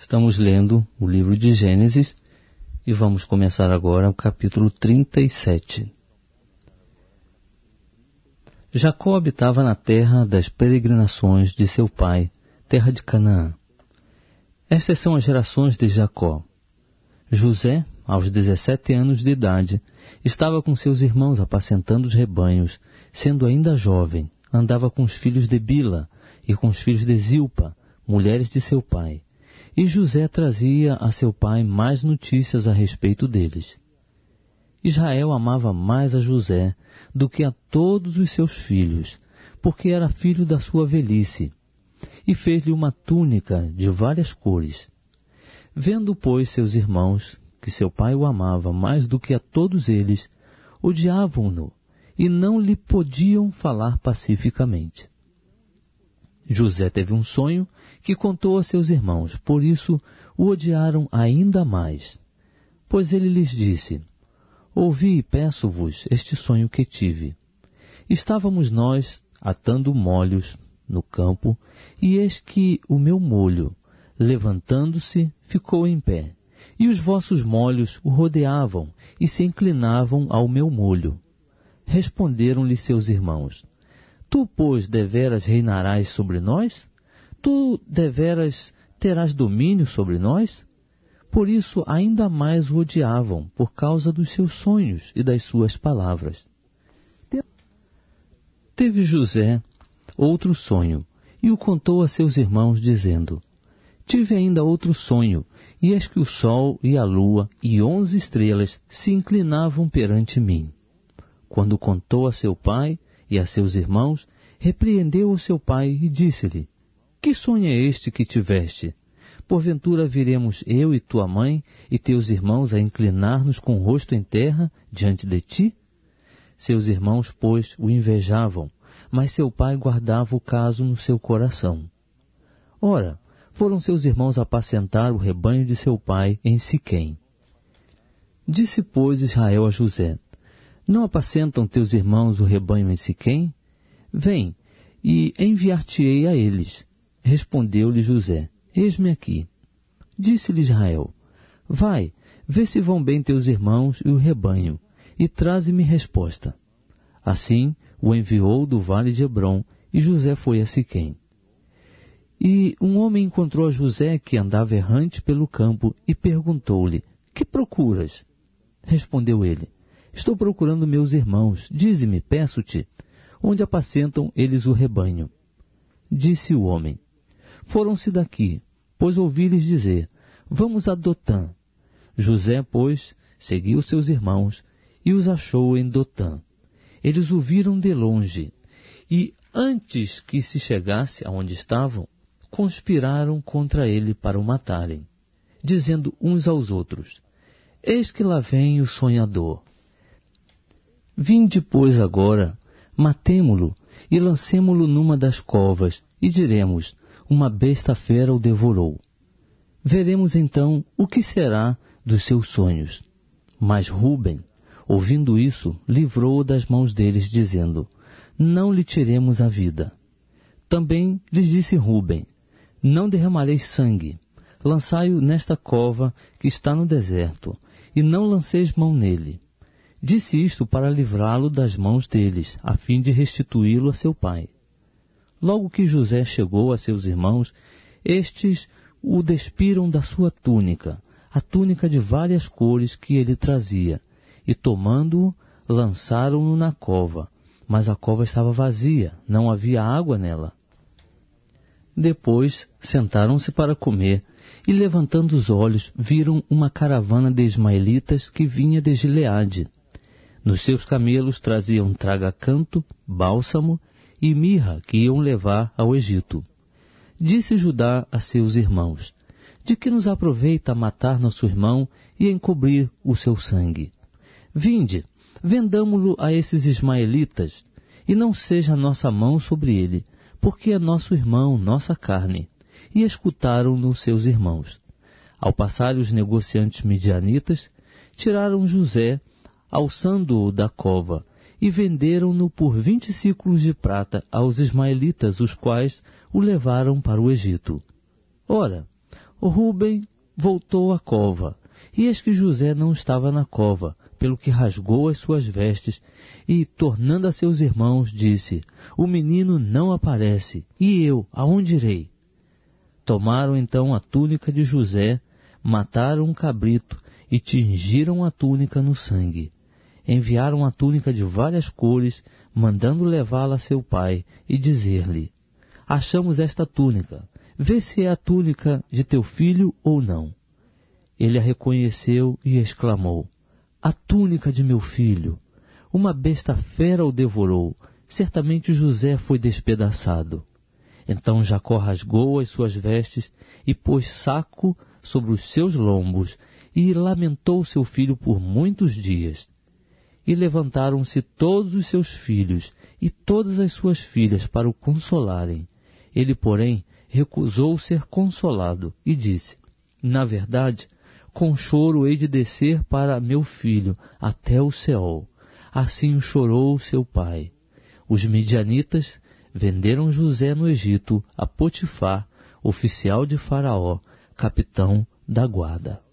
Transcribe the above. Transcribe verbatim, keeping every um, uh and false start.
Estamos lendo o livro de Gênesis e vamos começar agora o capítulo trinta e sete. Jacó habitava na terra das peregrinações de seu pai, terra de Canaã. Estas são as gerações de Jacó. José, aos dezessete anos de idade, estava com seus irmãos apacentando os rebanhos, sendo ainda jovem, andava com os filhos de Bila e com os filhos de Zilpa, mulheres de seu pai. E José trazia a seu pai mais notícias a respeito deles. Israel amava mais a José do que a todos os seus filhos, porque era filho da sua velhice, e fez-lhe uma túnica de várias cores. Vendo, pois, seus irmãos que seu pai o amava mais do que a todos eles, odiavam-no e não lhe podiam falar pacificamente. José teve um sonho que contou a seus irmãos, por isso o odiaram ainda mais. Pois ele lhes disse: Ouvi e peço-vos este sonho que tive. Estávamos nós atando molhos no campo, e eis que o meu molho, levantando-se, ficou em pé, e os vossos molhos o rodeavam e se inclinavam ao meu molho. Responderam-lhe seus irmãos: Tu, pois, deveras reinarás sobre nós? Tu, deveras, terás domínio sobre nós? Por isso ainda mais o odiavam, por causa dos seus sonhos e das suas palavras. Teve José outro sonho, e o contou a seus irmãos, dizendo: Tive ainda outro sonho, e eis que o sol e a lua e onze estrelas se inclinavam perante mim. Quando contou a seu pai e a seus irmãos, repreendeu o seu pai e disse-lhe: Que sonho é este que tiveste? Porventura viremos eu e tua mãe e teus irmãos a inclinar-nos com o rosto em terra diante de ti? Seus irmãos, pois, o invejavam, mas seu pai guardava o caso no seu coração. Ora, foram seus irmãos apacentar o rebanho de seu pai em Siquém. Disse, pois, Israel a José: Não apacentam teus irmãos o rebanho em Siquém? Vem, e enviar-te-ei a eles. Respondeu-lhe José: Eis-me aqui. Disse-lhe Israel: Vai, vê se vão bem teus irmãos e o rebanho, e traze-me resposta. Assim o enviou do vale de Hebrom, e José foi a Siquém. E um homem encontrou a José, que andava errante pelo campo, e perguntou-lhe: Que procuras? Respondeu ele: Estou procurando meus irmãos. Dize-me, peço-te, onde apacentam eles o rebanho? Disse o homem: Foram-se daqui, pois ouvi-lhes dizer: Vamos a Dotã. José, pois, seguiu seus irmãos e os achou em Dotã. Eles o viram de longe, e antes que se chegasse aonde estavam, conspiraram contra ele para o matarem, dizendo uns aos outros: Eis que lá vem o sonhador. Vinde, pois, agora, matemo-lo e lancemo-lo numa das covas, e diremos: Uma besta fera o devorou. Veremos então o que será dos seus sonhos. Mas Ruben, ouvindo isso, livrou-o das mãos deles, dizendo: Não lhe tiremos a vida. Também lhes disse Ruben: Não derramareis sangue. Lançai-o nesta cova que está no deserto, e não lanceis mão nele. Disse isto para livrá-lo das mãos deles, a fim de restituí-lo a seu pai. Logo que José chegou a seus irmãos, estes o despiram da sua túnica, a túnica de várias cores que ele trazia, e tomando-o, lançaram-no na cova, mas a cova estava vazia, não havia água nela. Depois sentaram-se para comer, e levantando os olhos, viram uma caravana de ismaelitas que vinha de Gileade. Nos seus camelos traziam traga-canto, bálsamo e mirra que iam levar ao Egito. Disse Judá a seus irmãos: De que nos aproveita matar nosso irmão e encobrir o seu sangue? Vinde, vendamo-lo a esses ismaelitas, e não seja nossa mão sobre ele, porque é nosso irmão, nossa carne. E escutaram-no seus irmãos. Ao passarem os negociantes midianitas, tiraram José, alçando-o da cova, e venderam-no por vinte ciclos de prata aos ismaelitas, os quais o levaram para o Egito. Ora, Rúben voltou à cova, e eis que José não estava na cova, pelo que rasgou as suas vestes, e, tornando a seus irmãos, disse: o menino não aparece, e eu, aonde irei? Tomaram então a túnica de José, mataram um cabrito, e tingiram a túnica no sangue. Enviaram a túnica de várias cores, mandando levá-la a seu pai, e dizer-lhe: achamos esta túnica, vê se é a túnica de teu filho ou não. Ele a reconheceu e exclamou: a túnica de meu filho! Uma besta fera o devorou, certamente José foi despedaçado. Então Jacó rasgou as suas vestes e pôs saco sobre os seus lombos e lamentou seu filho por muitos dias. E levantaram-se todos os seus filhos e todas as suas filhas para o consolarem. Ele, porém, recusou ser consolado e disse: na verdade, com choro hei de descer para meu filho até o Seol. Assim chorou seu pai. Os midianitas venderam José no Egito a Potifar, oficial de Faraó, capitão da guarda.